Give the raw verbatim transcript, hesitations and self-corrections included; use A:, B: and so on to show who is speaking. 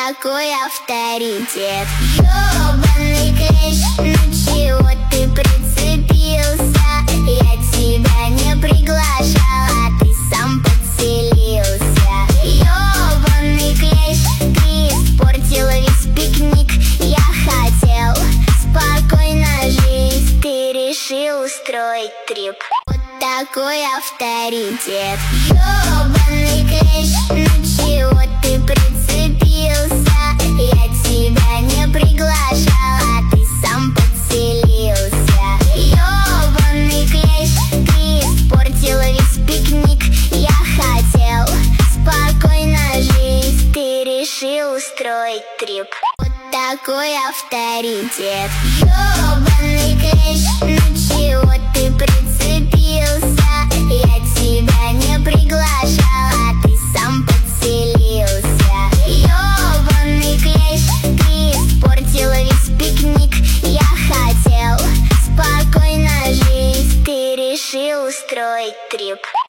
A: такой авторитет. Ёбаный клещ, ну чего ты прицепился? Я тебя не приглашал, а ты сам подселился. Ёбаный клещ, ты испортил весь пикник. Я хотел спокойно жить, ты решил устроить трип. Вот такой авторитет. Ёбаный клещ, ну чего ты прицепился? Я тебя не приглашал, а ты сам подселился. Ёбаный клещ, ты испортил весь пикник. Я хотел спокойно жить, ты решил устроить трип. Вот такой авторитет. Ёбаный клещ, ну чего ты прицепился? Я тебя не приглашал, а ты сам подселился. Ёбаный клещ, ты испортил весь пикник. Я хотел спокойно жить, ты решил устроить трип.